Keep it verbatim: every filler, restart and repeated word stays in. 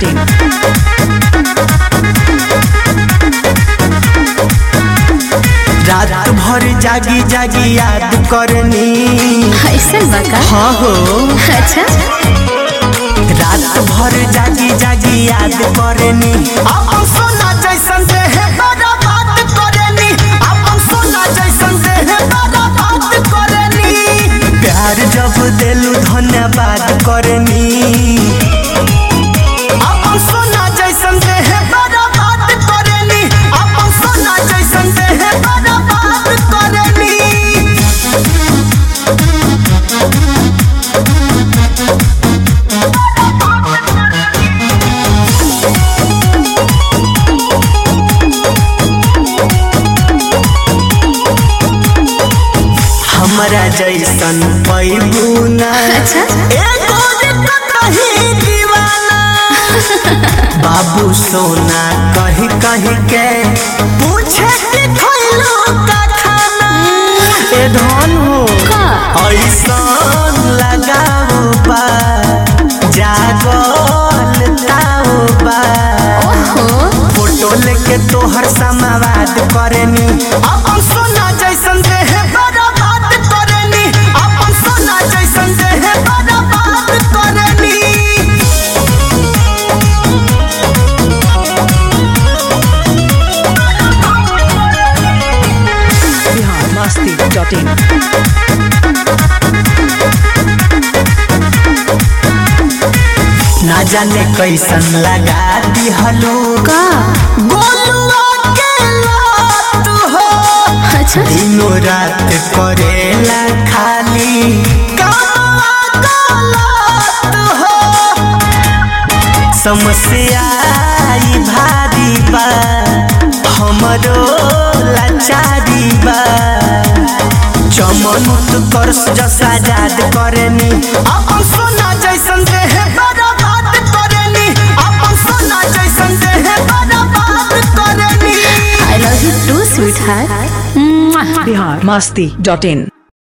in. रात भर जागी जागी याद करनी ऐसा बका हाँ हो अच्छा रात भर जागी जागी याद करनी अपन सोना जैसन देह बड़ा बात करनी अपन सोना जैसन देह बड़ा बात करनी प्यार जब दिलू धन्यवाद करनी अपन सोना जैसन देह बड़ा बात करनी अपन सोना जैसन देह बड़ा बात करनी हमरा जैसन पैबू ना अच्छा एगो कहीं दीवाना बाबू सोना कहीं कहीं के पूछे कि खइलो का खाना ए धन हो ऐसन लगाओ बा जागल ताओ बा फोटो लेके तोहर समावाद करनी अपन सोना जैसन देह बड़ा बात करनी अपन सोना जैसन देह बड़ा बात करनी Bihar Masti dot in. ना जाने कैसन लगा दिहलो का गोलुआ के लात हो अच्छा दिनों रात करेला खाली कामवा गलत हो समस्या ई भारी बा हमरो लाचारी बा चमन उत्कर्ष जैसा आजाद करनी अपन सोना जैसन देह बड़ा बात करनी अपन सोना जैसन देह बड़ा बात करनी I love you too sweetheart Bihar Masti dot in.